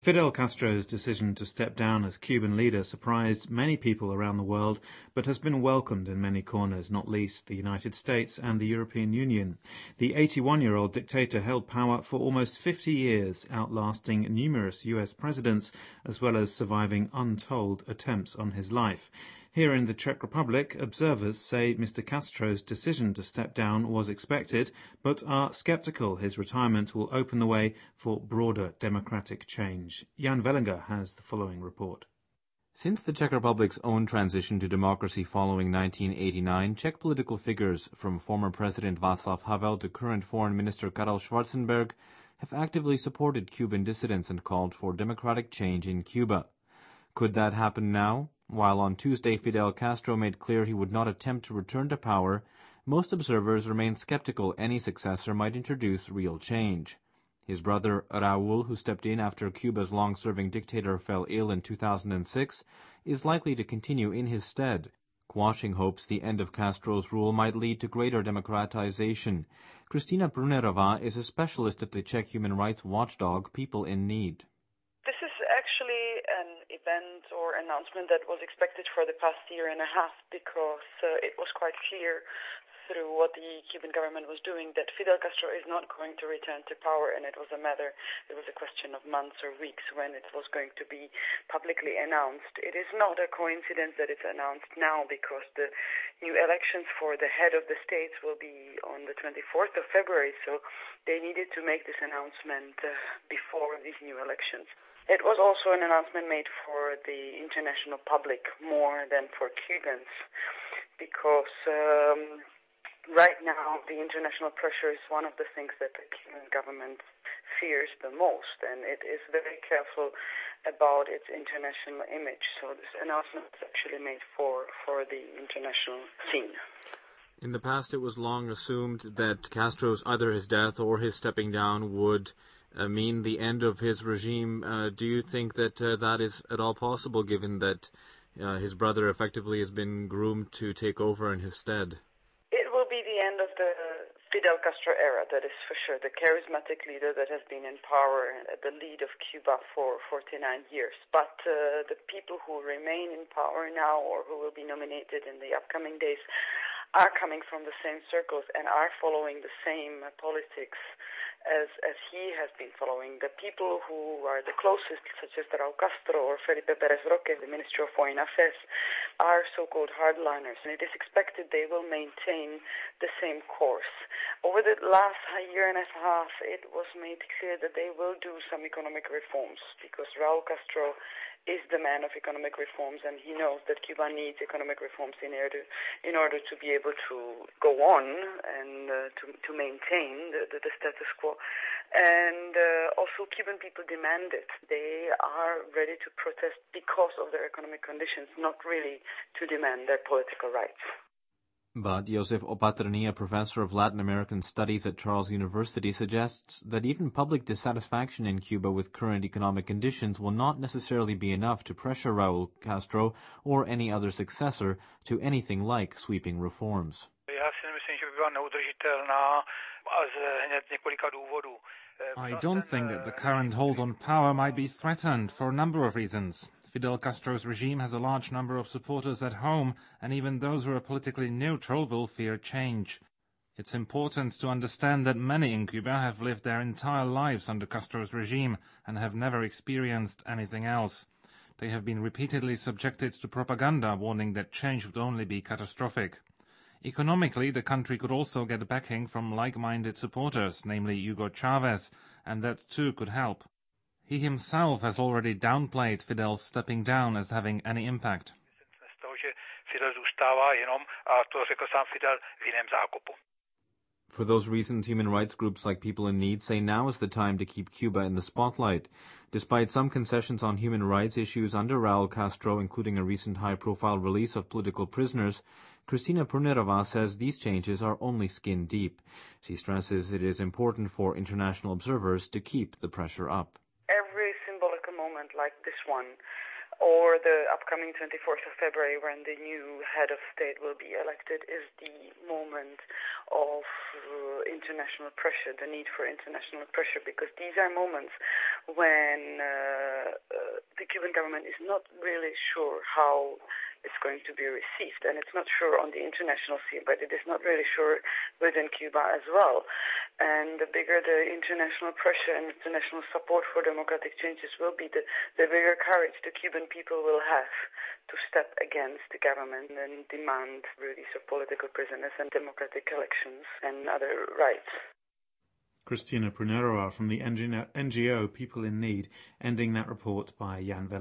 Fidel Castro's decision to step down as Cuban leader surprised many people around the world, but has been welcomed in many corners, not least the United States and the European Union. The 81-year-old dictator held power for almost 50 years, outlasting numerous US presidents, as well as surviving untold attempts on his life. Here in the Czech Republic, observers say Mr. Castro's decision to step down was expected, but are sceptical his retirement will open the way for broader democratic change. Jan Vellinger has the following report. Since the Czech Republic's own transition to democracy following 1989, Czech political figures, from former President Václav Havel to current Foreign Minister Karel Schwarzenberg, have actively supported Cuban dissidents and called for democratic change in Cuba. Could that happen now? While on Tuesday Fidel Castro made clear he would not attempt to return to power, most observers remain skeptical any successor might introduce real change. His brother Raúl, who stepped in after Cuba's long-serving dictator fell ill in 2006, is likely to continue in his stead, quashing hopes the end of Castro's rule might lead to greater democratization. Kristina Prunerová is a specialist at the Czech human rights watchdog People in Need. This is actually an event or announcement that was expected for the past year and a half because it was quite clear through what the Cuban government was doing that Fidel Castro is not going to return to power, and it was a question of months or weeks when it was going to be publicly announced. It is not a coincidence that it's announced now because the new elections for the head of the states will be on the 24th of February, so they needed to make this announcement before these new elections. It was also an announcement made for the international public more than for Cubans because right now the international pressure is one of the things that the Cuban government fears the most, and it is very careful about its international image. So this announcement is actually made for the international scene. In the past, it was long assumed that Castro's either his death or his stepping down would mean the end of his regime. Do you think that that is at all possible, given that his brother effectively has been groomed to take over in his stead? It will be the end of the Fidel Castro era, that is for sure, the charismatic leader that has been in power at the lead of Cuba for 49 years. But the people who remain in power now or who will be nominated in the upcoming days are coming from the same circles and are following the same politics as he has been following. The people who are the closest, such as Raúl Castro or Felipe Pérez Roque, the Minister of Foreign Affairs, are so-called hardliners, and it is expected they will maintain the same course. Over the last year and a half, it was made clear that they will do some economic reforms because Raúl Castro is the man of economic reforms, and he knows that Cuba needs economic reforms in order to be able to go on and to maintain the status quo. And also Cuban people demand it. They are ready to protest because of their economic conditions, not really to demand their political rights. But Josef Opatrný, a professor of Latin American Studies at Charles University, suggests that even public dissatisfaction in Cuba with current economic conditions will not necessarily be enough to pressure Raúl Castro or any other successor to anything like sweeping reforms. I don't think that the current hold on power might be threatened for a number of reasons. Fidel Castro's regime has a large number of supporters at home, and even those who are politically neutral will fear change. It's important to understand that many in Cuba have lived their entire lives under Castro's regime and have never experienced anything else. They have been repeatedly subjected to propaganda warning that change would only be catastrophic. Economically, the country could also get backing from like-minded supporters, namely Hugo Chavez, and that too could help. He himself has already downplayed Fidel's stepping down as having any impact. For those reasons, human rights groups like People in Need say now is the time to keep Cuba in the spotlight. Despite some concessions on human rights issues under Raúl Castro, including a recent high-profile release of political prisoners, Kristina Prunerová says these changes are only skin deep. She stresses it is important for international observers to keep the pressure up. Every symbolic moment like this one, or the upcoming 24th of February when the new head of state will be elected, is the moment of international pressure, the need for international pressure, because these are moments when Cuban government is not really sure how it's going to be received, and it's not sure on the international scene, but it is not really sure within Cuba as well. And the bigger the international pressure and international support for democratic changes will be, the bigger courage the Cuban people will have to step against the government and demand release of political prisoners and democratic elections and other rights. Cristina Pruneroa from the NGO People in Need, ending that report by Jan Velička.